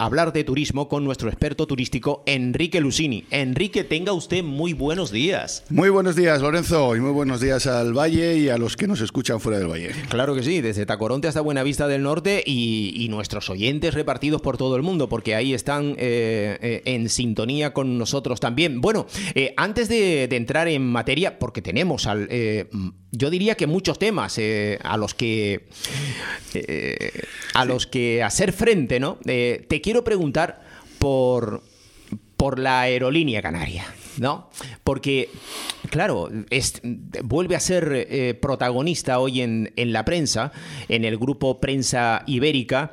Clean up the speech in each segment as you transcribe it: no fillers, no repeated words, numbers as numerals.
hablar de turismo con nuestro experto turístico Enrique Lusini. Enrique, tenga usted muy buenos días. Muy buenos días, Lorenzo, y muy buenos días al Valle y a los que nos escuchan fuera del Valle. Claro que sí, desde Tacoronte hasta Buenavista del Norte y nuestros oyentes repartidos por todo el mundo, porque ahí están en sintonía con nosotros también. Bueno, antes de entrar en materia, porque tenemos yo diría que muchos temas a los que hacer frente, ¿no? Te quiero preguntar por la aerolínea canaria, ¿no? Porque, claro, vuelve a ser protagonista hoy en la prensa, en el grupo Prensa Ibérica.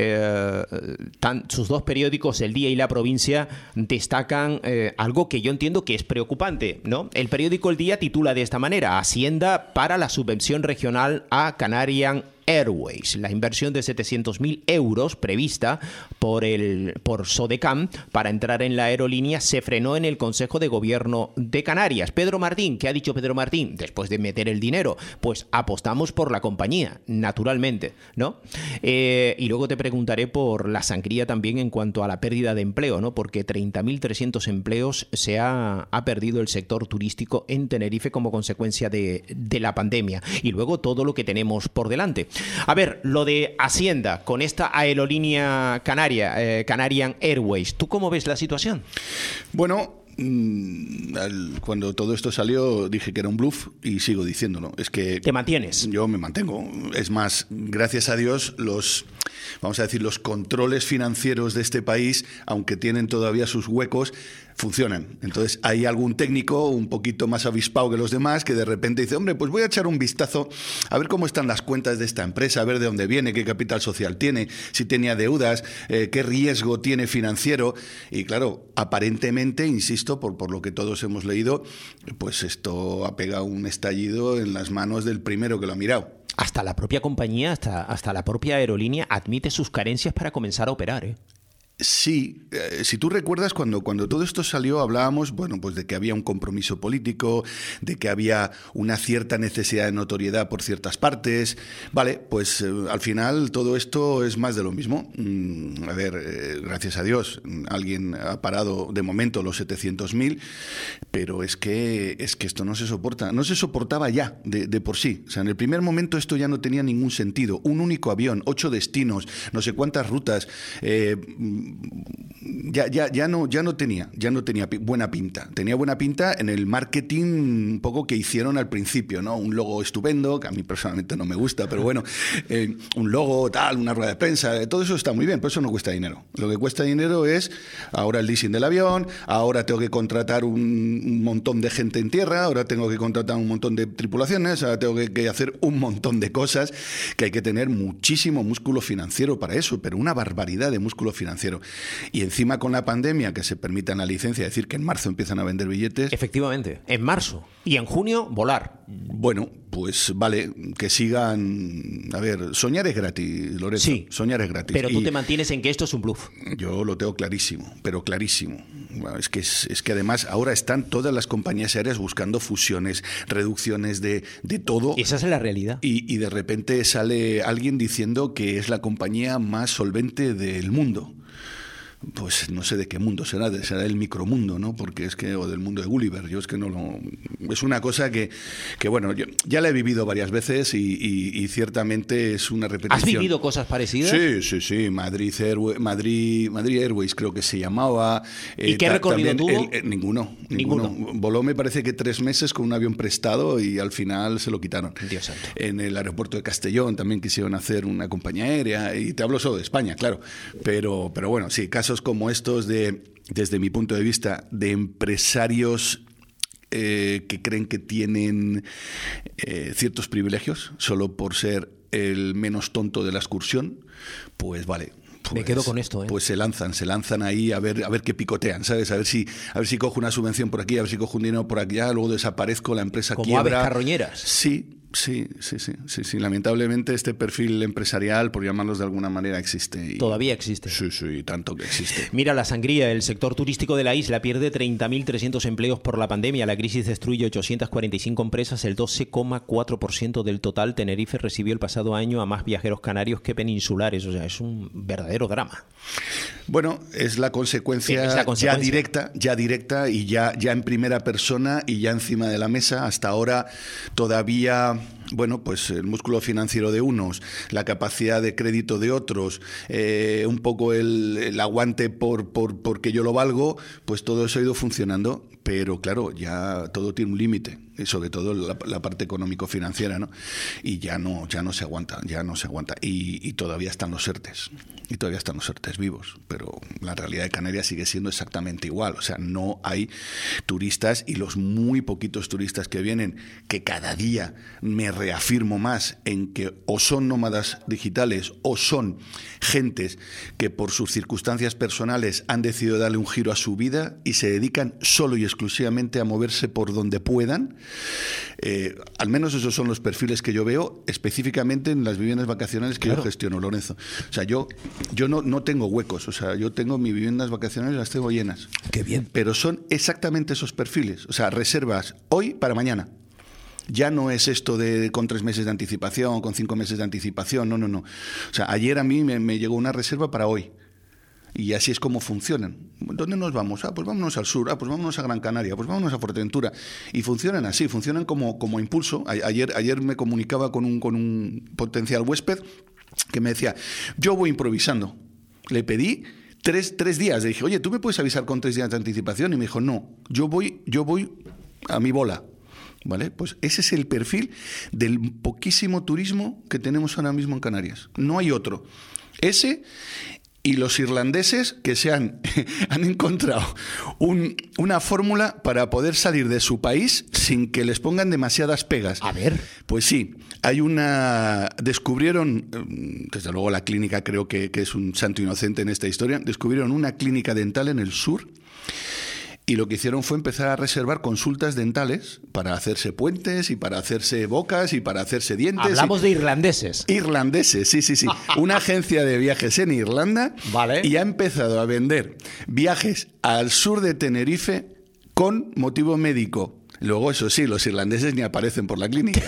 Sus dos periódicos, El Día y La Provincia, destacan algo que yo entiendo que es preocupante, ¿no? El periódico El Día titula de esta manera: Hacienda para la subvención regional a Canarian Airways. La inversión de 700.000 euros prevista por Sodecam para entrar en la aerolínea se frenó en el Consejo de Gobierno de Canarias. Pedro Martín, ¿qué ha dicho Pedro Martín? Después de meter el dinero, pues apostamos por la compañía, naturalmente, ¿no? Y luego te preguntaré por la sangría también en cuanto a la pérdida de empleo, ¿no? Porque 30.300 empleos se ha perdido el sector turístico en Tenerife como consecuencia de la pandemia. Y luego todo lo que tenemos por delante. A ver, lo de Hacienda con esta aerolínea canaria, Canarian Airways, ¿tú cómo ves la situación? Bueno, cuando todo esto salió dije que era un bluff y sigo diciéndolo. Es que ¿te mantienes? Yo me mantengo. Es más, gracias a Dios, los controles financieros de este país, aunque tienen todavía sus huecos, funcionan. Entonces hay algún técnico un poquito más avispado que los demás que de repente dice, hombre, pues voy a echar un vistazo a ver cómo están las cuentas de esta empresa, a ver de dónde viene, qué capital social tiene, si tenía deudas, qué riesgo tiene financiero. Y claro, aparentemente, insisto, por lo que todos hemos leído, pues esto ha pegado un estallido en las manos del primero que lo ha mirado. Hasta la propia compañía, hasta la propia aerolínea admite sus carencias para comenzar a operar, ¿eh? Sí, si tú recuerdas, cuando todo esto salió hablábamos, bueno, pues de que había un compromiso político, de que había una cierta necesidad de notoriedad por ciertas partes. Vale, pues al final todo esto es más de lo mismo. A ver, gracias a Dios, alguien ha parado de momento los 700.000, pero es que esto no se soporta. No se soportaba ya de por sí. O sea, en el primer momento esto ya no tenía ningún sentido. Un único avión, 8 destinos, no sé cuántas rutas. Ya no tenía buena pinta. Tenía buena pinta en el marketing un poco que hicieron al principio, ¿no? Un logo estupendo, que a mí personalmente no me gusta, pero bueno, un logo, tal, una rueda de prensa, todo eso está muy bien, pero eso no cuesta dinero. Lo que cuesta dinero es ahora el leasing del avión, ahora tengo que contratar un montón de gente en tierra, ahora tengo que contratar un montón de tripulaciones, ahora tengo que hacer un montón de cosas que hay que tener muchísimo músculo financiero para eso, pero una barbaridad de músculo financiero. Y encima con la pandemia, que se permitan la licencia, es decir, que en marzo empiezan a vender billetes. Efectivamente, en marzo. Y en junio, volar. Bueno, pues vale, que sigan. A ver, soñar es gratis, Lorenzo. Sí, soñar es gratis. Pero tú te mantienes en que esto es un bluff. Yo lo tengo clarísimo, pero clarísimo. Es que además ahora están todas las compañías aéreas buscando fusiones, reducciones de todo. Y esa es la realidad. Y de repente sale alguien diciendo que es la compañía más solvente del mundo. Pues no sé de qué mundo será el micromundo, ¿no? Porque es que, o del mundo de Gulliver, yo es que no lo... Es una cosa que bueno, yo ya la he vivido varias veces y ciertamente es una repetición. ¿Has vivido cosas parecidas? Sí, Madrid Airways creo que se llamaba. ¿Y qué recorrido tuvo? Ninguno. Voló, me parece que 3 meses con un avión prestado y al final se lo quitaron. Dios santo. En el aeropuerto de Castellón también quisieron hacer una compañía aérea, y te hablo solo de España, claro, pero bueno, sí, casos como estos desde mi punto de vista, de empresarios que creen que tienen ciertos privilegios solo por ser el menos tonto de la excursión, pues vale. Me quedo con esto, ¿eh? Pues se lanzan ahí a ver qué picotean, ¿sabes? A ver si cojo una subvención por aquí, a ver si cojo un dinero por allá, luego desaparezco, la empresa como quiebra. Como aves carroñeras. Sí, Sí. Lamentablemente este perfil empresarial, por llamarlos de alguna manera, existe. Todavía existe. Sí, tanto que existe. Mira, la sangría. El sector turístico de la isla pierde 30.300 empleos por la pandemia. La crisis destruye 845 empresas, el 12,4% del total. Tenerife recibió el pasado año a más viajeros canarios que peninsulares. O sea, es un verdadero drama. Bueno, es la consecuencia, ya directa y ya en primera persona y ya encima de la mesa. Hasta ahora todavía, bueno, pues el músculo financiero de unos, la capacidad de crédito de otros, un poco el aguante porque yo lo valgo, pues todo eso ha ido funcionando. Pero claro, ya todo tiene un límite, sobre todo la parte económico-financiera, ¿no? Y ya no se aguanta. Y todavía están los ERTEs, vivos. Pero la realidad de Canarias sigue siendo exactamente igual. O sea, no hay turistas, y los muy poquitos turistas que vienen, que cada día me reafirmo más en que o son nómadas digitales o son gentes que por sus circunstancias personales han decidido darle un giro a su vida y se dedican solo y exclusivamente a moverse por donde puedan. Al menos esos son los perfiles que yo veo específicamente en las viviendas vacacionales que yo gestiono, Lorenzo. O sea, yo no tengo huecos. O sea, yo tengo mis viviendas vacacionales, las tengo llenas. Qué bien. Pero son exactamente esos perfiles. O sea, reservas hoy para mañana. Ya no es esto de con 3 meses de anticipación, con 5 meses de anticipación. No. O sea, ayer a mí me llegó una reserva para hoy. Y así es como funcionan. ¿Dónde nos vamos? Pues vámonos al sur, pues vámonos a Gran Canaria, pues vámonos a Fuerteventura. Y funcionan así, funcionan como impulso. Ayer me comunicaba con un potencial huésped que me decía, yo voy improvisando. Le pedí 3 días. Le dije, oye, ¿tú me puedes avisar con 3 días de anticipación? Y me dijo, no, yo voy a mi bola. ¿Vale? Pues ese es el perfil del poquísimo turismo que tenemos ahora mismo en Canarias. No hay otro. Ese... Y los irlandeses que han encontrado una fórmula para poder salir de su país sin que les pongan demasiadas pegas. A ver. Pues sí, descubrieron, desde luego la clínica creo que es un santo inocente en esta historia, descubrieron una clínica dental en el sur. Y lo que hicieron fue empezar a reservar consultas dentales para hacerse puentes y para hacerse bocas y para hacerse dientes. Hablamos de irlandeses. Irlandeses, sí. Una agencia de viajes en Irlanda. Vale. Y ha empezado a vender viajes al sur de Tenerife con motivo médico. Luego, eso sí, los irlandeses ni aparecen por la clínica.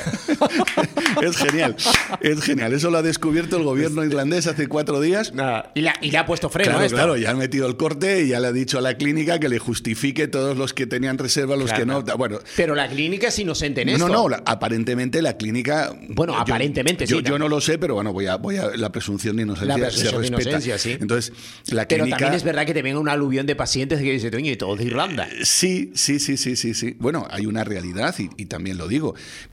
Es genial. Eso lo ha descubierto el gobierno irlandés hace 4 días. Y le ha puesto freno a esto. Claro, ya han metido el corte y ya le ha dicho a la clínica que le justifique todos los que tenían reserva, los que no. Bueno, pero la clínica es inocente en esto. No, aparentemente la clínica... Bueno, aparentemente sí. Yo no lo sé, pero bueno, voy a la presunción de inocencia se respeta. De inocencia, sí. Entonces, la pero clínica... también es verdad que te venga una aluvión de pacientes que dicen, oye, todo de Irlanda. Sí. Bueno, hay una realidad y también lo digo.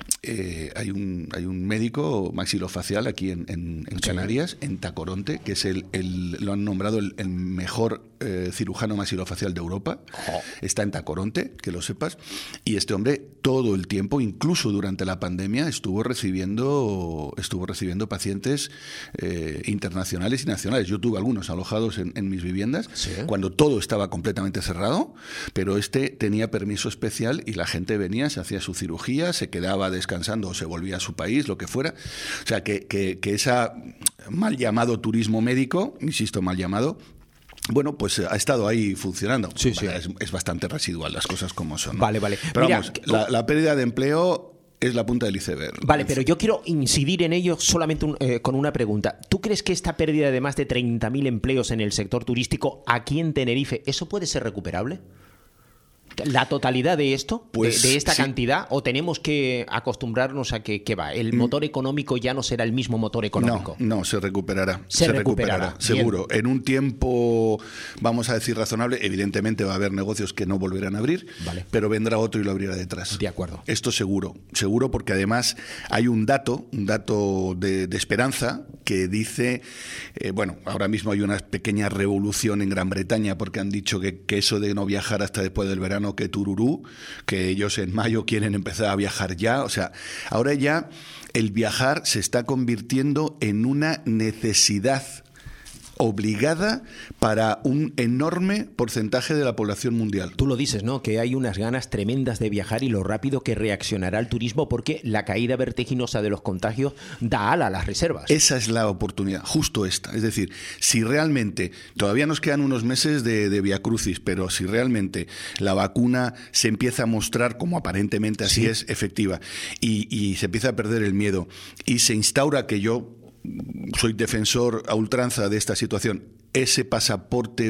Hay un médico maxilofacial aquí en Canarias, en Tacoronte, que es lo han nombrado el mejor cirujano maxilofacial de Europa. Está en Tacoronte, que lo sepas. Y este hombre todo el tiempo, incluso durante la pandemia, estuvo recibiendo pacientes internacionales y nacionales. Yo tuve algunos alojados en mis viviendas, ¿sí?, cuando todo estaba completamente cerrado, pero tenía permiso especial y la gente venía, se hacía su cirugía, se quedaba descansando o se volvía a su país, lo que fuera. O sea, que esa mal llamado turismo médico, insisto, mal llamado, bueno, pues ha estado ahí funcionando. Sí. Es bastante residual, las cosas como son, ¿no? Vale. Pero mira, vamos, la pérdida de empleo es la punta del iceberg. Vale, pero yo quiero incidir en ello solamente con una pregunta. ¿Tú crees que esta pérdida de más de 30.000 empleos en el sector turístico aquí en Tenerife, eso puede ser recuperable? ¿La totalidad de esto, pues, de esta sí, cantidad, o tenemos que acostumbrarnos a que el motor económico ya no será el mismo motor económico? No, se recuperará. Se recuperará, seguro. En un tiempo, vamos a decir, razonable. Evidentemente va a haber negocios que no volverán a abrir, vale, pero vendrá otro y lo abrirá detrás. De acuerdo. Esto seguro, porque además hay un dato de esperanza que dice, bueno, ahora mismo hay una pequeña revolución en Gran Bretaña porque han dicho que eso de no viajar hasta después del verano, que tururú, que ellos en mayo quieren empezar a viajar ya. O sea, ahora ya el viajar se está convirtiendo en una necesidad obligada para un enorme porcentaje de la población mundial. Tú lo dices, ¿no? Que hay unas ganas tremendas de viajar y lo rápido que reaccionará el turismo porque la caída vertiginosa de los contagios da ala a las reservas. Esa es la oportunidad, justo esta. Es decir, si realmente, todavía nos quedan unos meses de viacrucis, pero si realmente la vacuna se empieza a mostrar, como aparentemente así es, efectiva, y se empieza a perder el miedo, y se instaura, que yo soy defensor a ultranza de esta situación, ese pasaporte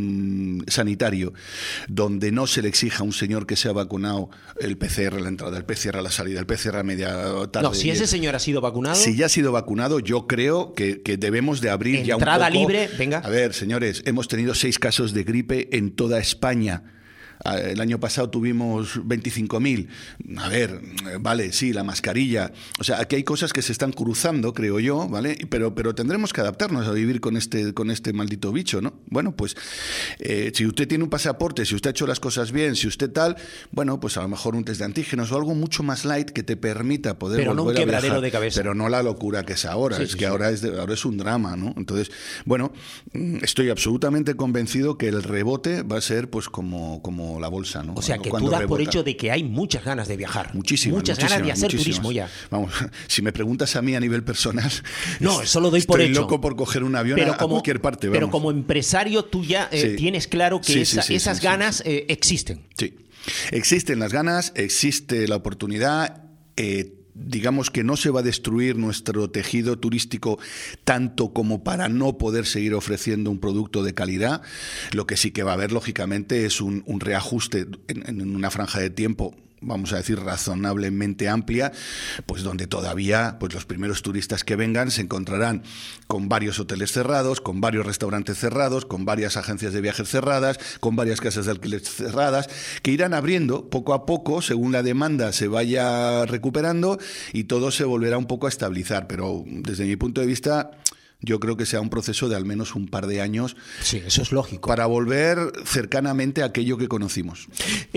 sanitario, donde no se le exija a un señor que se ha vacunado el PCR a la entrada, el PCR a la salida, el PCR a media tarde. No, si ese señor ha sido vacunado... Si ya ha sido vacunado, yo creo que debemos de abrir ya un poco... Entrada libre, venga. A ver, señores, hemos tenido 6 casos de gripe en toda España. El año pasado tuvimos 25.000. A ver, vale, sí, la mascarilla. O sea, aquí hay cosas que se están cruzando, creo yo, ¿vale? Pero tendremos que adaptarnos a vivir con este maldito bicho, ¿no? Bueno, pues si usted tiene un pasaporte, si usted ha hecho las cosas bien, si usted tal, bueno, pues a lo mejor un test de antígenos o algo mucho más light que te permita poder pero volver no un quebradero a viajar, de cabeza. pero no la locura que es ahora. Es que ahora es un drama, ¿no? Entonces, bueno, estoy absolutamente convencido que el rebote va a ser pues como la bolsa, ¿no? O sea, que Cuando tú das por rebota. hecho de que hay muchas ganas de viajar. Muchísimas ganas de hacer turismo ya. Vamos, si me preguntas a mí a nivel personal, no, eso lo doy por hecho. Estoy loco por coger un avión a cualquier parte. Vamos. Pero como empresario tú ya tienes claro que esas ganas existen. Sí, existen las ganas, existe la oportunidad. Digamos que no se va a destruir nuestro tejido turístico tanto como para no poder seguir ofreciendo un producto de calidad. Lo que sí que va a haber, lógicamente, es un reajuste en una franja de tiempo, vamos a decir, razonablemente amplia, pues donde todavía pues los primeros turistas que vengan se encontrarán con varios hoteles cerrados, con varios restaurantes cerrados, con varias agencias de viajes cerradas, con varias casas de alquiler cerradas, que irán abriendo poco a poco según la demanda se vaya recuperando y todo se volverá un poco a estabilizar. Pero desde mi punto de vista, yo creo que sea un proceso de al menos un par de años. Sí, eso es lógico. Para volver cercanamente a aquello que conocimos.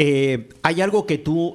Hay algo que tú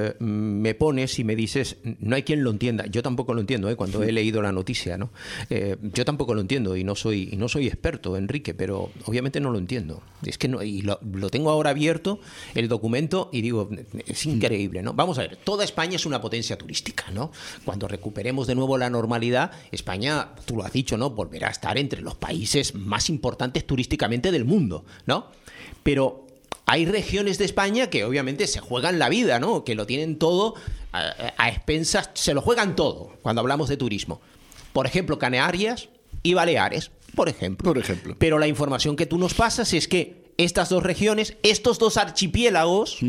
me pones y me dices, no hay quien lo entienda. Yo tampoco lo entiendo, cuando he leído la noticia, ¿no? Yo tampoco lo entiendo y no soy experto, Enrique, pero obviamente no lo entiendo. Es que no, y lo tengo ahora abierto, el documento, y digo, es increíble, ¿no? Vamos a ver, toda España es una potencia turística, ¿no? Cuando recuperemos de nuevo la normalidad, España, tú lo has dicho, ¿no? Volverá a estar entre los países más importantes turísticamente del mundo, ¿no? Pero hay regiones de España que obviamente se juegan la vida, ¿no? Que lo tienen todo a expensas, se lo juegan todo cuando hablamos de turismo. Por ejemplo, Canarias y Baleares, por ejemplo. Pero la información que tú nos pasas es que estas dos regiones, estos dos archipiélagos,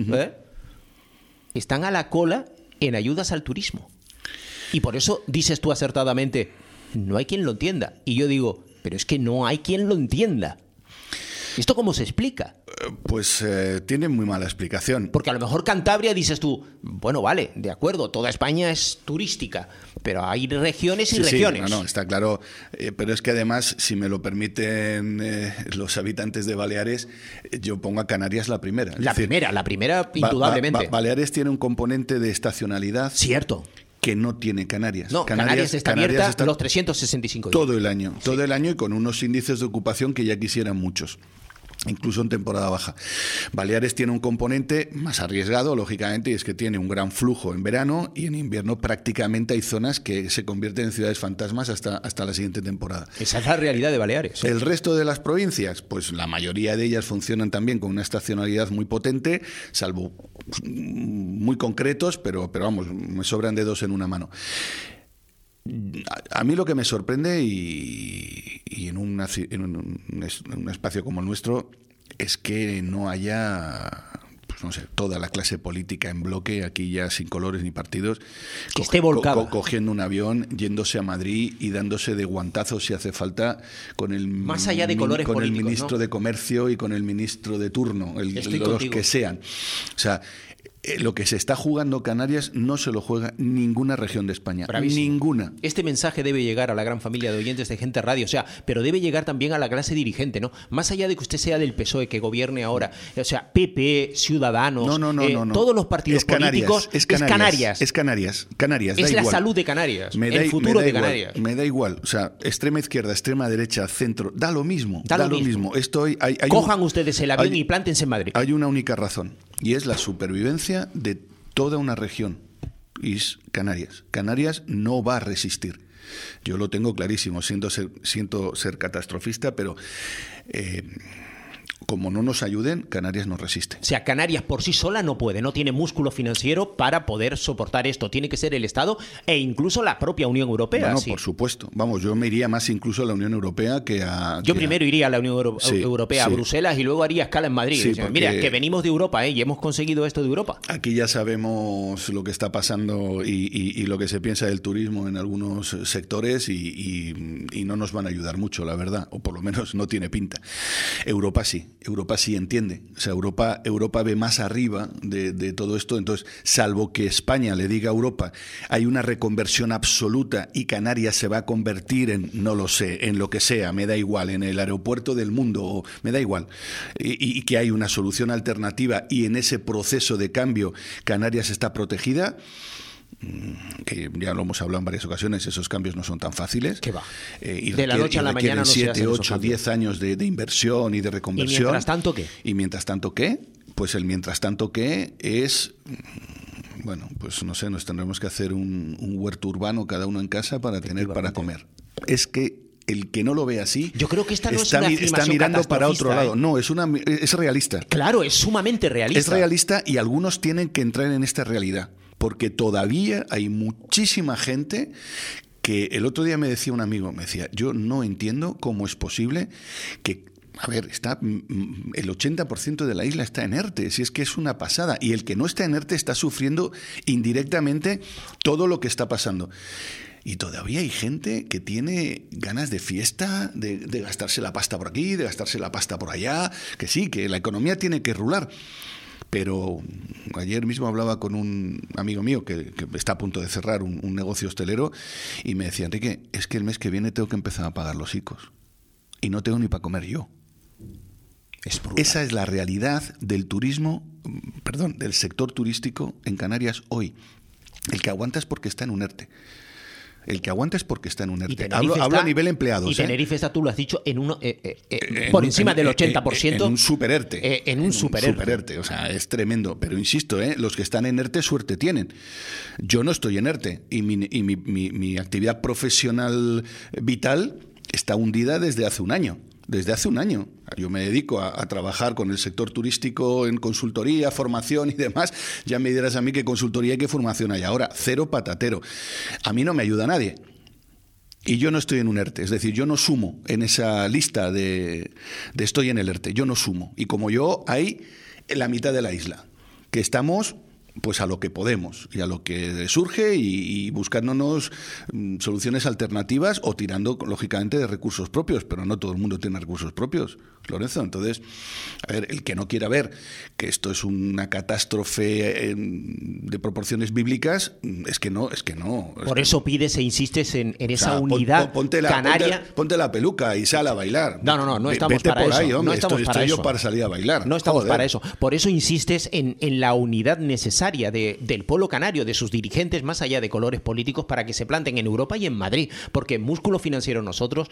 están a la cola en ayudas al turismo. Y por eso dices tú acertadamente, no hay quien lo entienda. Y yo digo, pero es que no hay quien lo entienda. ¿Esto cómo se explica? Pues tiene muy mala explicación. Porque a lo mejor Cantabria dices tú, bueno, vale, de acuerdo, toda España es turística, pero hay regiones y regiones. Sí, no, está claro. Pero es que además, si me lo permiten los habitantes de Baleares, yo pongo a Canarias la primera. La primera indudablemente. Baleares tiene un componente de estacionalidad. Cierto. Que no tiene Canarias. No, Canarias está abierta los 365 días. Todo el año, todo el año, y con unos índices de ocupación que ya quisieran muchos, incluso en temporada baja. Baleares tiene un componente más arriesgado, lógicamente, y es que tiene un gran flujo en verano y en invierno prácticamente hay zonas que se convierten en ciudades fantasmas hasta la siguiente temporada. Esa es la realidad de Baleares. El resto de las provincias, pues la mayoría de ellas funcionan también con una estacionalidad muy potente, salvo muy concretos, pero vamos, me sobran dedos en una mano. A mí lo que me sorprende y en un espacio como el nuestro es que no haya, pues no sé, toda la clase política en bloque, aquí ya sin colores ni partidos, que esté volcada, cogiendo un avión, yéndose a Madrid y dándose de guantazos si hace falta con el más allá de colores con políticos, el ministro, ¿no?, de Comercio y con el ministro de turno, los que sean. O sea, lo que se está jugando Canarias no se lo juega ninguna región de España. Bravísimo. Ninguna. Este mensaje debe llegar a la gran familia de oyentes de Gente Radio, o sea, pero debe llegar también a la clase dirigente, ¿no? Más allá de que usted sea del PSOE, que gobierne ahora, o sea, PP, Ciudadanos, no. todos los partidos políticos, es Canarias. Es da la igual. salud de Canarias, el futuro de Canarias. Me da igual, o sea, extrema izquierda, extrema derecha, centro, da lo mismo. Da lo mismo. Cojan ustedes el avión y plántense en Madrid. Hay una única razón, y es la supervivencia de toda una región, y es Canarias. Canarias no va a resistir. Yo lo tengo clarísimo, siento ser catastrofista, pero como no nos ayuden, Canarias no resiste. O sea, Canarias por sí sola no puede, no tiene músculo financiero para poder soportar esto. Tiene que ser el Estado e incluso la propia Unión Europea. No, sí. por supuesto. Vamos, yo me iría más incluso a la Unión Europea que a... Yo primero iría a la Unión Europea, a sí. Bruselas, y luego haría escala en Madrid. Sí, O sea, mira, que venimos de Europa, y hemos conseguido esto de Europa. Aquí ya sabemos lo que está pasando y lo que se piensa del turismo en algunos sectores y no nos van a ayudar mucho, la verdad, o por lo menos no tiene pinta. Europa sí entiende, o sea, Europa ve más arriba de todo esto, entonces, salvo que España le diga a Europa, hay una reconversión absoluta y Canarias se va a convertir en, no lo sé, en lo que sea, me da igual, en el aeropuerto del mundo, me da igual, y que hay una solución alternativa y en ese proceso de cambio Canarias está protegida, que ya lo hemos hablado en varias ocasiones, esos cambios no son tan fáciles. ¿Qué va? De la noche a la mañana no se hacen 7, 8, 10 años de inversión y de reconversión. ¿Y mientras tanto qué? ¿Y mientras tanto qué? Pues el mientras tanto qué es... Bueno, pues no sé, nos tendremos que hacer un huerto urbano cada uno en casa para tener para comer. Es que el que no lo ve así, yo creo que esta no está mirando para otro lado. No, es realista. Claro, es sumamente realista. Es realista y algunos tienen que entrar en esta realidad. Porque todavía hay muchísima gente que el otro día me decía un amigo, me decía, yo no entiendo cómo es posible que, a ver, el 80% de la isla está en ERTE, si es que es una pasada, y el que no está en ERTE está sufriendo indirectamente todo lo que está pasando. Y todavía hay gente que tiene ganas de fiesta, de gastarse la pasta por aquí, de gastarse la pasta por allá, que sí, que la economía tiene que rular. Pero ayer mismo hablaba con un amigo mío que está a punto de cerrar un negocio hostelero y me decía, Enrique, es que el mes que viene tengo que empezar a pagar los ICOs y no tengo ni para comer yo. Esa es la realidad del turismo, del sector turístico en Canarias hoy. El que aguanta es porque está en un ERTE. El que aguanta es porque está en un ERTE. Hablo a nivel empleados. Y Tenerife está, tú lo has dicho, por encima del 80%. En un super ERTE. En un super ERTE. O sea, es tremendo. Pero insisto, los que están en ERTE suerte tienen. Yo no estoy en ERTE. Y mi actividad profesional vital está hundida desde hace un año. Desde hace un año. Yo me dedico a trabajar con el sector turístico en consultoría, formación y demás. Ya me dirás a mí qué consultoría y qué formación hay ahora. Cero patatero. A mí no me ayuda nadie. Y yo no estoy en un ERTE. Es decir, yo no sumo en esa lista de estoy en el ERTE. Yo no sumo. Y como yo, hay en la mitad de la isla. Que estamos... pues a lo que podemos y a lo que surge y buscándonos soluciones alternativas o tirando, lógicamente, de recursos propios, pero no todo el mundo tiene recursos propios, Lorenzo. Entonces, a ver, el que no quiera ver que esto es una catástrofe de proporciones bíblicas, es que no. Por eso pides e insistes en esa unidad canaria. Ponte la peluca y sal a bailar. No estamos Vete para por eso. Ahí, hombre. No estamos para estoy eso. Yo para salir a bailar. No estamos Joder. para eso. Por eso insistes en la unidad necesaria del pueblo canario, de sus dirigentes, más allá de colores políticos, para que se planten en Europa y en Madrid, porque músculo financiero nosotros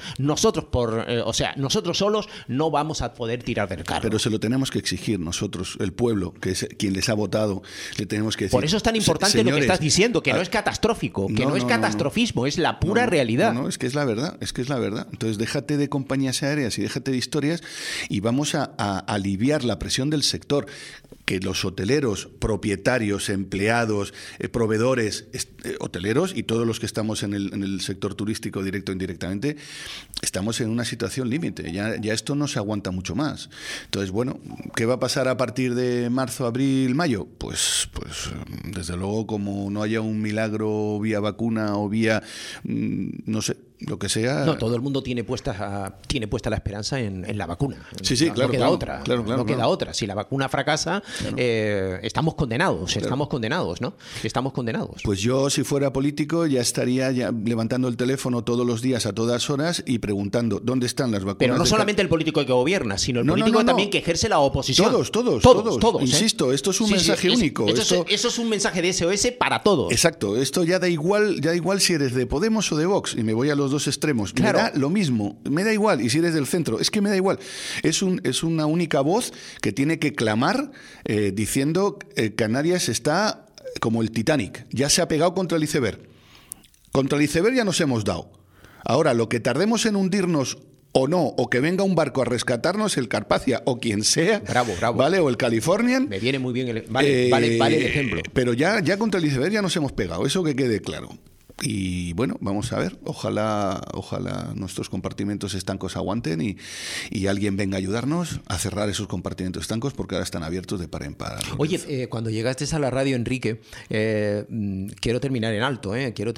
solos no vamos a poder tirar del carro. Pero se lo tenemos que exigir nosotros, el pueblo, que es quien les ha votado, le tenemos que decir. Por eso es tan importante lo que estás diciendo, que no es catastrófico, que no es catastrofismo, es la pura realidad. No, es que es la verdad, Entonces déjate de compañías aéreas y déjate de historias y vamos a aliviar la presión del sector. Que los hoteleros, propietarios, empleados, proveedores, hoteleros y todos los que estamos en el sector turístico directo o indirectamente, estamos en una situación límite. Ya esto no se aguanta mucho más. Entonces, bueno, ¿qué va a pasar a partir de marzo, abril, mayo? Pues desde luego, como no haya un milagro vía vacuna o vía, no sé, lo que sea. No, todo el mundo tiene puesta la esperanza en la vacuna. Sí, claro. No queda otra. Claro. No queda otra. Si la vacuna fracasa, estamos condenados. Estamos condenados, ¿no? Estamos condenados. Pues yo, si fuera político, ya estaría levantando el teléfono todos los días, a todas horas, y preguntando dónde están las vacunas. Pero no solamente el político que gobierna, sino el político también que ejerce la oposición. Todos. Insisto, esto es un mensaje único. Eso es un mensaje de SOS para todos. Exacto. Esto ya da igual si eres de Podemos o de Vox, y me voy a los dos extremos. Claro. Me da lo mismo, me da igual. Y si eres del centro, es que me da igual. Es una única voz que tiene que clamar diciendo Canarias está como el Titanic, ya se ha pegado contra el iceberg. Contra el iceberg ya nos hemos dado. Ahora, lo que tardemos en hundirnos o no, o que venga un barco a rescatarnos, el Carpathia o quien sea, bravo. ¿vale? O el Californian. Me viene muy bien vale el ejemplo. Pero ya contra el iceberg ya nos hemos pegado, eso que quede claro. Y bueno, vamos a ver, ojalá nuestros compartimentos estancos aguanten y alguien venga a ayudarnos a cerrar esos compartimentos estancos, porque ahora están abiertos de par en par. Oye, cuando llegaste a la radio, Enrique, quiero terminar en alto.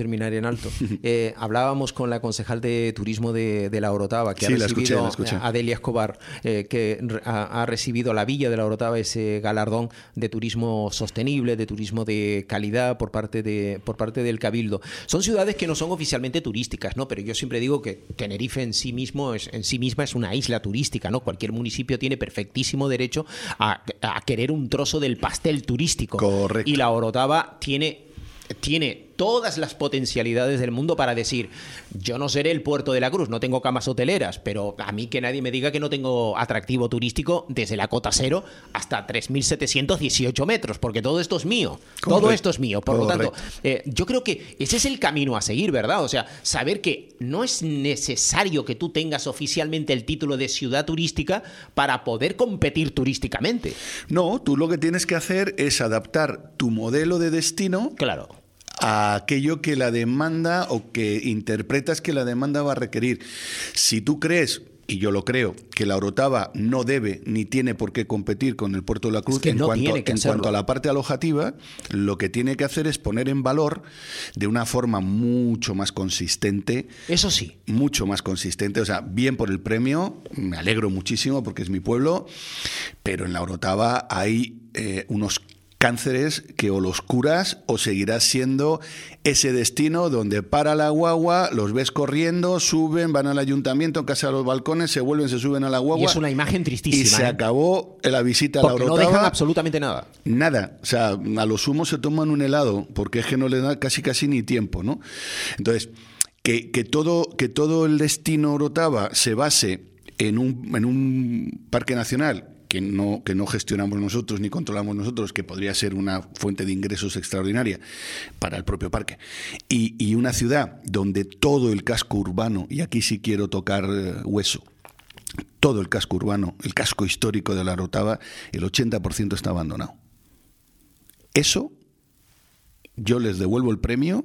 Hablábamos con la concejal de turismo de La Orotava, que ha recibido, la escuché. Adelia Escobar, que ha recibido la Villa de La Orotava ese galardón de turismo sostenible, de turismo de calidad por parte del Cabildo. Son ciudades que no son oficialmente turísticas, ¿no? Pero yo siempre digo que Tenerife en sí misma es una isla turística, ¿no? Cualquier municipio tiene perfectísimo derecho a querer un trozo del pastel turístico. Correcto. Y La Orotava tiene todas las potencialidades del mundo para decir, yo no seré el Puerto de la Cruz, no tengo camas hoteleras, pero a mí que nadie me diga que no tengo atractivo turístico desde la cota cero hasta 3.718 metros, porque todo esto es mío. Correcto. Todo esto es mío. Por Correcto. lo tanto, yo creo que ese es el camino a seguir, ¿verdad? O sea, saber que no es necesario que tú tengas oficialmente el título de ciudad turística para poder competir turísticamente. No, tú lo que tienes que hacer es adaptar tu modelo de destino, claro, a aquello que la demanda o que interpretas que la demanda va a requerir. Si tú crees, y yo lo creo, que La Orotava no debe ni tiene por qué competir con el Puerto de la Cruz en cuanto a la parte alojativa, lo que tiene que hacer es poner en valor de una forma mucho más consistente. Eso sí. Mucho más consistente, o sea, bien por el premio, me alegro muchísimo porque es mi pueblo, pero en La Orotava hay unos cánceres que o los curas o seguirás siendo ese destino donde para la guagua, los ves corriendo, suben, van al ayuntamiento, en casa de los balcones, se vuelven, se suben a la guagua. Y es una imagen tristísima. Y se acabó la visita a La Orotava. Porque no dejan absolutamente nada. Nada. O sea, a lo sumo se toman un helado porque es que no le da casi ni tiempo, ¿no? Entonces, que todo el destino Orotava se base en un parque nacional que no gestionamos nosotros ni controlamos nosotros, que podría ser una fuente de ingresos extraordinaria para el propio parque, y una ciudad donde todo el casco urbano, y aquí sí quiero tocar hueso, todo el casco urbano, el casco histórico de La Orotava, el 80% está abandonado. Eso, yo les devuelvo el premio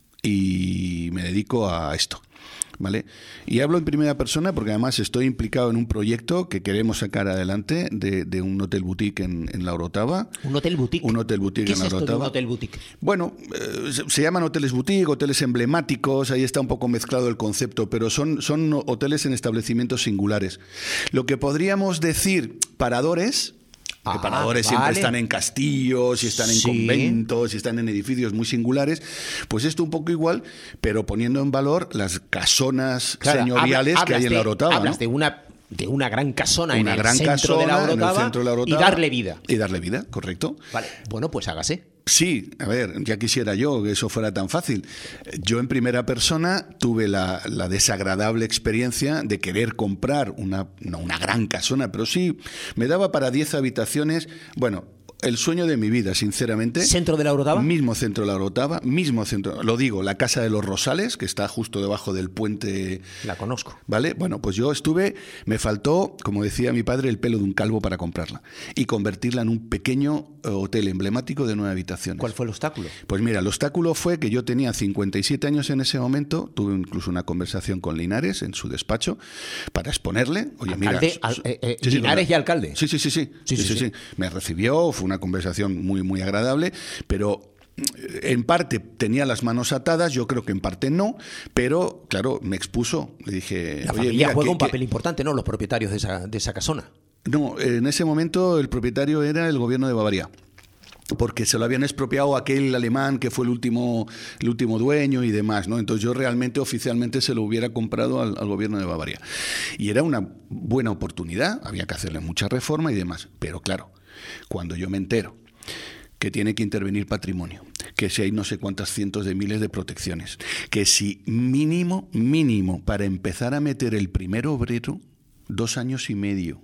y me dedico a esto, ¿vale? Y hablo en primera persona porque además estoy implicado en un proyecto que queremos sacar adelante de un hotel boutique en La Orotava. ¿Un hotel boutique? Un hotel boutique en La Orotava. ¿Qué es esto de un hotel boutique? Bueno, se llaman hoteles boutique, hoteles emblemáticos, ahí está un poco mezclado el concepto, pero son hoteles en establecimientos singulares. Lo que podríamos decir paradores. Que paradores siempre están en castillos, y están en conventos, y están en edificios muy singulares. Pues esto un poco igual, pero poniendo en valor las casonas señoriales que hay en La Orotava. Hablas, ¿no?, de una gran casona en el centro de La Orotava, y darle vida. Y darle vida, correcto. Vale, bueno, pues hágase. Sí, a ver, ya quisiera yo que eso fuera tan fácil. Yo en primera persona tuve la desagradable experiencia de querer comprar no una gran casona, pero sí me daba para 10 habitaciones. Bueno, el sueño de mi vida, sinceramente. ¿Centro de La Orotava? Mismo centro de La Orotava, mismo centro. Lo digo, la Casa de los Rosales, que está justo debajo del puente. La conozco. ¿Vale? Bueno, pues yo me faltó, como decía mi padre, el pelo de un calvo para comprarla y convertirla en un pequeño hotel emblemático de 9 habitaciones. ¿Cuál fue el obstáculo? Pues mira, el obstáculo fue que yo tenía 57 años en ese momento, tuve incluso una conversación con Linares en su despacho para exponerle. Oye, alcalde, mira, Linares y alcalde. Sí. Me recibió, fue una conversación muy, muy agradable, pero en parte tenía las manos atadas, yo creo que en parte no, pero claro, me expuso. Le dije, la familia juega un papel importante, ¿no? Los propietarios de esa casona. No, en ese momento el propietario era el gobierno de Bavaria, porque se lo habían expropiado aquel alemán que fue el último dueño y demás, ¿no? Entonces yo realmente oficialmente se lo hubiera comprado al gobierno de Bavaria. Y era una buena oportunidad, había que hacerle mucha reforma y demás. Pero claro, cuando yo me entero que tiene que intervenir patrimonio, que si hay no sé cuántas cientos de miles de protecciones, que si mínimo, para empezar a meter el primer obrero, 2 años y medio,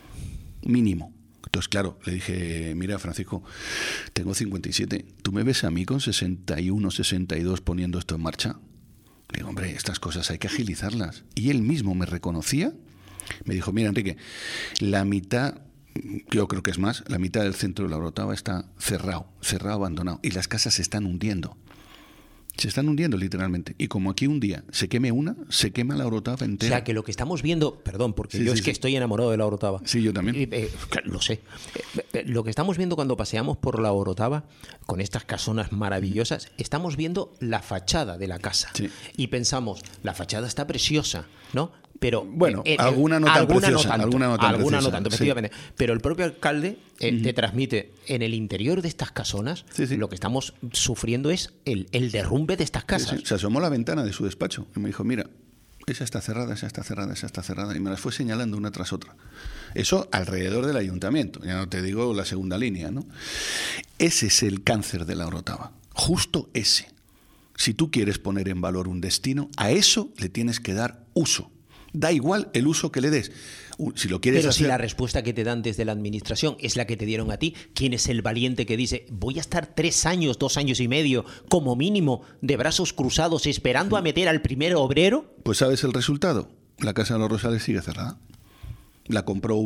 mínimo. Entonces, claro, le dije, mira, Francisco, tengo 57, ¿tú me ves a mí con 61, 62 poniendo esto en marcha? Le digo, hombre, estas cosas hay que agilizarlas. Y él mismo me reconocía, me dijo, mira, Enrique, la mitad, yo creo que es más, la mitad del centro de la Orotava está cerrado, abandonado, y las casas se están hundiendo. Se están hundiendo literalmente. Y como aquí un día se queme una, se quema la Orotava entera. O sea, que lo que estamos viendo, perdón, porque yo que estoy enamorado de la Orotava. Sí, yo también. Lo sé. Lo que estamos viendo cuando paseamos por la Orotava, con estas casonas maravillosas, estamos viendo la fachada de la casa. Sí. Y pensamos, la fachada está preciosa, ¿no? Pero bueno, alguna no tan preciosa. Alguna no tanto, efectivamente. Sí. Pero el propio alcalde te transmite, en el interior de estas casonas, lo que estamos sufriendo es el derrumbe de estas casas. Se asomó a la ventana de su despacho y me dijo, mira, esa está cerrada, esa está cerrada, esa está cerrada. Y me las fue señalando una tras otra. Eso alrededor del ayuntamiento. Ya no te digo la segunda línea, ¿no? Ese es el cáncer de la Orotava. Justo ese. Si tú quieres poner en valor un destino, a eso le tienes que dar uso. Da igual el uso que le des. Si lo quieres Pero hacer... si la respuesta que te dan desde la administración es la que te dieron a ti, ¿quién es el valiente que dice voy a estar 3 años, 2 años y medio, como mínimo, de brazos cruzados, esperando a meter al primer obrero? Pues ¿sabes el resultado? La Casa de los Rosales sigue cerrada. La compró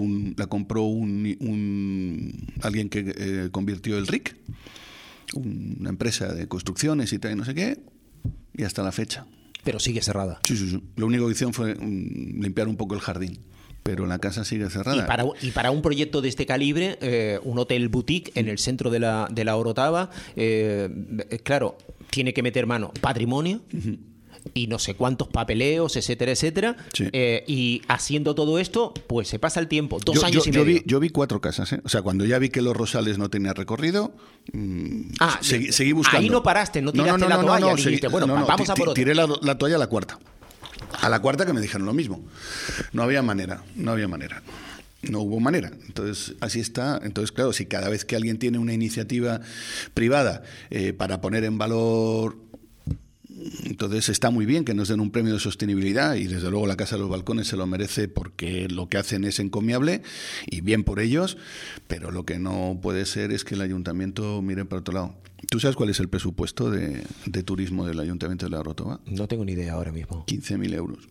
alguien que convirtió el RIC, una empresa de construcciones y tal, y no sé qué, y hasta la fecha. Pero sigue cerrada. Sí. Lo único que hicieron fue limpiar un poco el jardín. Pero la casa sigue cerrada. Y para un proyecto de este calibre, un hotel boutique en el centro de la Orotava, claro, tiene que meter mano patrimonio y no sé cuántos papeleos, etcétera, etcétera. Sí. Y haciendo todo esto, pues se pasa el tiempo, 2 años y medio. Yo vi 4 casas, ¿eh? O sea, cuando ya vi que los Rosales no tenía recorrido, seguí buscando. Ahí no paraste, no tiraste la toalla, dijiste, vamos a por otra. Tiré la toalla a la cuarta. A la cuarta que me dijeron lo mismo. No había manera. No hubo manera. Entonces, así está. Entonces, claro, si cada vez que alguien tiene una iniciativa privada para poner en valor... Entonces está muy bien que nos den un premio de sostenibilidad y desde luego la Casa de los Balcones se lo merece porque lo que hacen es encomiable y bien por ellos, pero lo que no puede ser es que el ayuntamiento mire para otro lado. ¿Tú sabes cuál es el presupuesto de turismo del ayuntamiento de la Orotava? No tengo ni idea ahora mismo. 15.000 euros.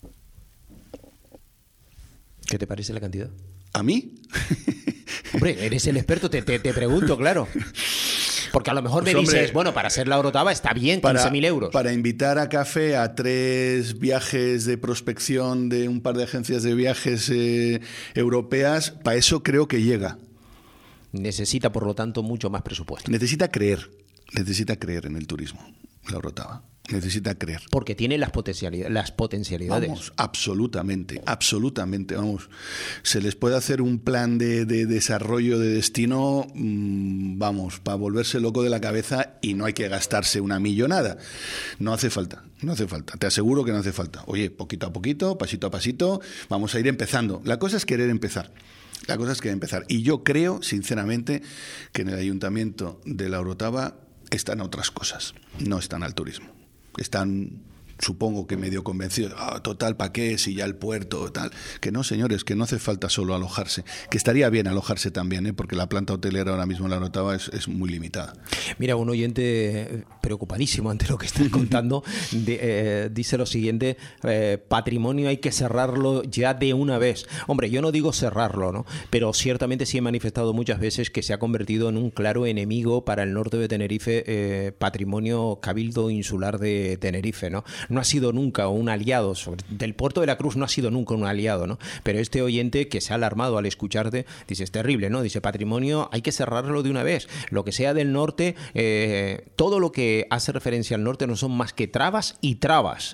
¿Qué te parece la cantidad? ¿A mí? Hombre, eres el experto, te pregunto, claro. Porque a lo mejor me dices, bueno, para ser la Orotava está bien 15.000 euros. Para invitar a café a 3 viajes de prospección de un par de agencias de viajes europeas, para eso creo que llega. Necesita, por lo tanto, mucho más presupuesto. Necesita creer en el turismo, la Orotava. Necesita creer. Porque tiene las potencialidades. Vamos, absolutamente. Vamos, se les puede hacer un plan de desarrollo de destino, vamos, para volverse loco de la cabeza y no hay que gastarse una millonada. No hace falta. Te aseguro que no hace falta. Oye, poquito a poquito, pasito a pasito, vamos a ir empezando. La cosa es querer empezar. Y yo creo, sinceramente, que en el ayuntamiento de la Orotava están otras cosas. No están al turismo. Están, supongo que medio convencidos, total, ¿para qué? Si ya el puerto, tal. Que no, señores, que no hace falta solo alojarse. Que estaría bien alojarse también, porque la planta hotelera ahora mismo en la Orotava es muy limitada. Mira, un oyente preocupadísimo ante lo que estás contando dice lo siguiente: patrimonio hay que cerrarlo ya de una vez. Hombre, yo no digo cerrarlo, ¿no? Pero ciertamente sí he manifestado muchas veces que se ha convertido en un claro enemigo para el norte de Tenerife, patrimonio Cabildo Insular de Tenerife, ¿no? no ha sido nunca un aliado, del puerto de la Cruz no ha sido nunca un aliado, ¿no? Pero este oyente que se ha alarmado al escucharte, dice, es terrible, ¿no? Dice, patrimonio, hay que cerrarlo de una vez. Lo que sea del norte, todo lo que hace referencia al norte no son más que trabas y trabas.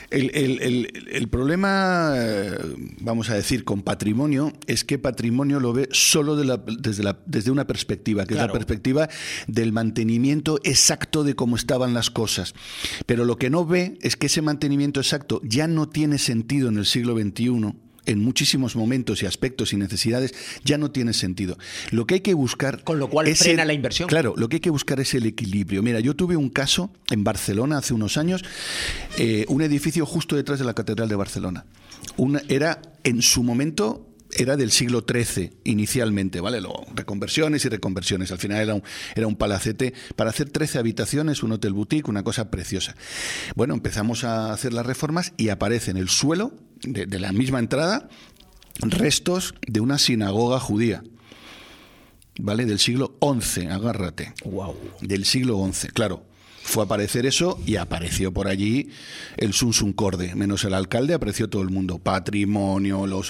El problema, vamos a decir, con patrimonio, es que patrimonio lo ve solo desde una perspectiva, que claro, es la perspectiva del mantenimiento exacto de cómo estaban las cosas. Pero lo que no ve es que ese mantenimiento exacto ya no tiene sentido en el siglo XXI. En muchísimos momentos y aspectos y necesidades ya no tiene sentido. Lo que hay que buscar... Con lo cual frena la inversión. Claro, lo que hay que buscar es el equilibrio. Mira, yo tuve un caso en Barcelona hace unos años, un edificio justo detrás de la Catedral de Barcelona. Era, en su momento... Era del siglo XIII inicialmente, ¿vale? Luego, reconversiones y reconversiones. Al final era un palacete para hacer 13 habitaciones, un hotel boutique, una cosa preciosa. Bueno, empezamos a hacer las reformas y aparece en el suelo de la misma entrada restos de una sinagoga judía, ¿vale? Del siglo XI, agárrate. Wow. Del siglo XI, claro. Fue a aparecer eso y apareció por allí el Sunsum Corde, menos el alcalde, apareció todo el mundo. Patrimonio, los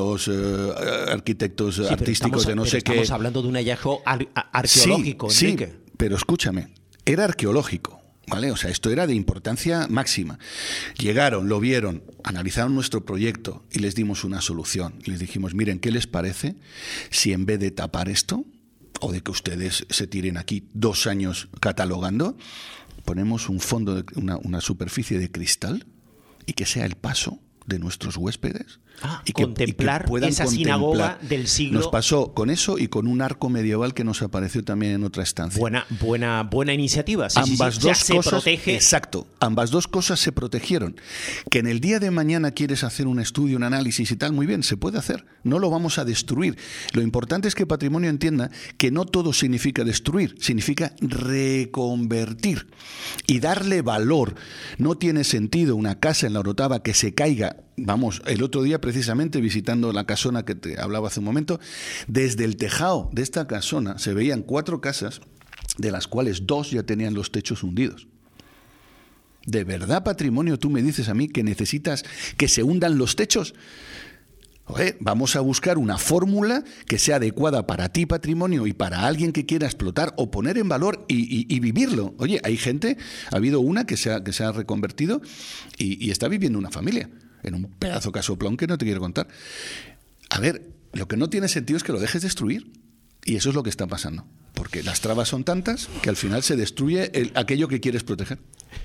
arquitectos artísticos de no sé qué. Estamos hablando de un hallazgo arqueológico, sí, Enrique. Sí, pero escúchame, era arqueológico, ¿vale? O sea, esto era de importancia máxima. Llegaron, lo vieron, analizaron nuestro proyecto y les dimos una solución. Y les dijimos, miren, ¿qué les parece si en vez de tapar esto, o de que ustedes se tiren aquí 2 años catalogando, ponemos un fondo, una superficie de cristal y que sea el paso de nuestros huéspedes y contemplar esa sinagoga del siglo. Nos pasó con eso y con un arco medieval que nos apareció también en otra estancia. Buena iniciativa. Sí, ambas dos se cosas, protege. Exacto, ambas dos cosas se protegieron. Que en el día de mañana quieres hacer un estudio, un análisis y tal, muy bien, se puede hacer. No lo vamos a destruir. Lo importante es que Patrimonio entienda que no todo significa destruir, significa reconvertir y darle valor. No tiene sentido una casa en la Orotava que se caiga. Vamos, el otro día precisamente visitando la casona que te hablaba hace un momento, desde el tejado de esta casona se veían 4 casas, de las cuales 2 ya tenían los techos hundidos. ¿De verdad, Patrimonio, tú me dices a mí que necesitas que se hundan los techos? Oye, vamos a buscar una fórmula que sea adecuada para ti, Patrimonio, y para alguien que quiera explotar o poner en valor y vivirlo. Oye, hay gente, ha habido una que se ha reconvertido y está viviendo una familia en un pedazo casoplón que no te quiero contar. A ver, lo que no tiene sentido es que lo dejes destruir. Y eso es lo que está pasando. Porque las trabas son tantas que al final se destruye aquello que quieres proteger.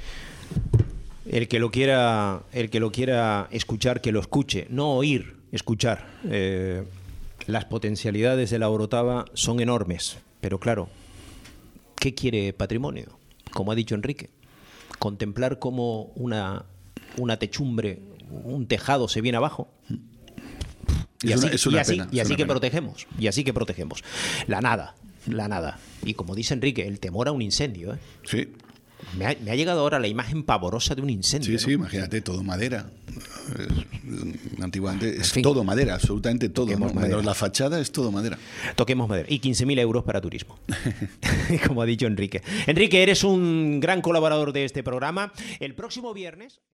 El que lo quiera escuchar, que lo escuche. No oír, escuchar. Las potencialidades de la Orotava son enormes. Pero claro, ¿qué quiere Patrimonio? Como ha dicho Enrique, contemplar cómo una techumbre, un tejado se viene abajo. Y así que protegemos. La nada. Y como dice Enrique, el temor a un incendio. Sí. Me ha llegado ahora la imagen pavorosa de un incendio. Sí, ¿no? sí, imagínate, todo madera. Antiguamente es todo madera, absolutamente todo, ¿no? Menos la fachada es todo madera. Toquemos madera. Y 15.000 euros para turismo. Como ha dicho Enrique. Enrique, eres un gran colaborador de este programa. El próximo viernes...